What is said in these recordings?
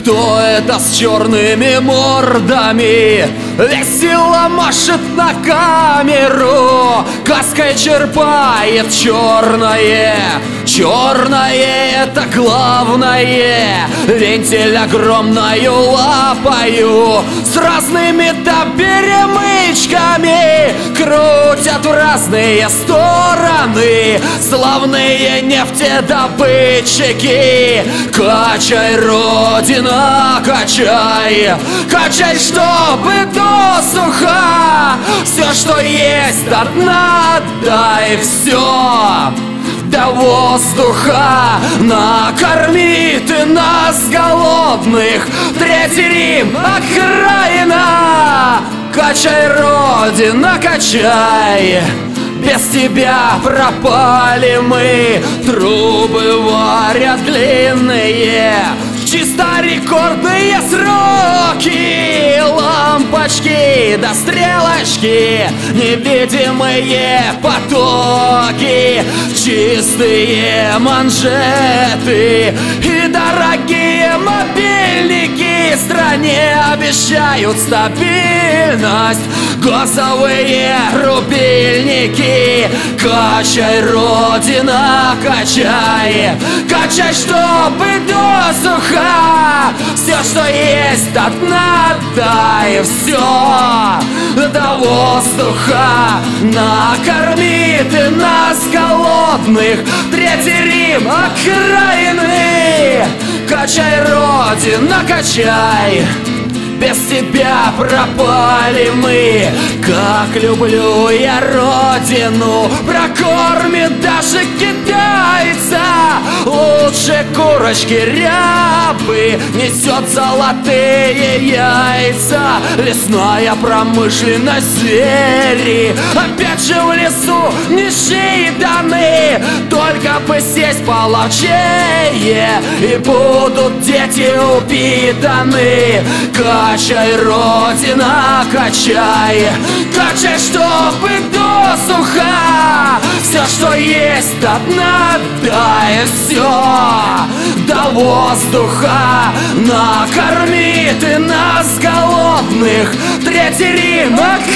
Кто это с черными мордами весело машет на камеру? Каской черпает черное. Черное — это главное. Вентиль огромною лапою с разными-то перемычками крутят в разные стороны славные нефтедобытчики. Качай, Родина, качай, качай, чтобы досуха. Все, что есть, до дна отдай, все до воздуха. Накорми ты нас, голодных, Третий Рим, окраина. Качай, Родина, качай, без тебя пропали мы. Трубы варят длинные, чисто рекордные сроки. Лампочки да стрелочки, невидимые потоки. Чистые манжеты и дорогие мобильники стране обещают стабильность. Газовые рубильники. Качай, Родина, качай, качай, чтобы досуха. Все, что есть, до дна отдай, все до воздуха. Накорми ты нас, голодных, Третий Рим, окраины. Качай, Родина, качай, без тебя пропали мы. Как люблю я родину, прокормит даже китайца. Лучше курочки рябы несет золотые яйца. Лесная промышленность звери опять же в лесу нищие даны. Только бы сесть половчее, и будут дети упитаны. Качай, Родина, качай, качай, чтобы досуха. Все, что есть, до дна отдай, все до воздуха. Накорми ты нас, голодных, Третий Рим,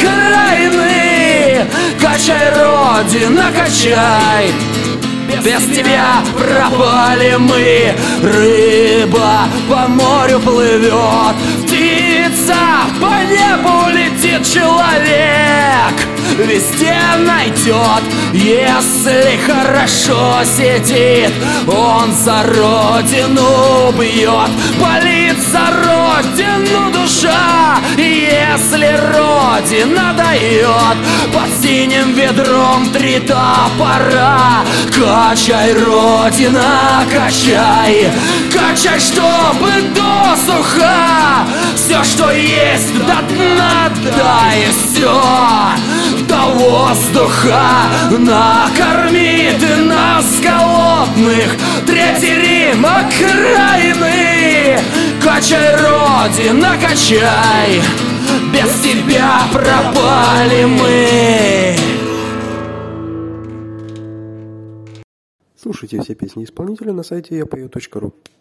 окраины. Качай, Родина, качай, без тебя пропали мы. Рыба по морю плывет, птица по небу летит. Человек везде найдет, если хорошо сидит. Он за родину бьет, болит за родину душа. Если родина дает под синим ведром 3 топора. Качай, Родина, качай, качай, чтобы досуха. Все, что есть, до дна отдай, все до воздуха. Накорми ты нас, голодных, Третий Рим, окраины. Качай, Родина, качай, без тебя пропали мы. Слушайте все песни исполнителя на сайте yapою.ru.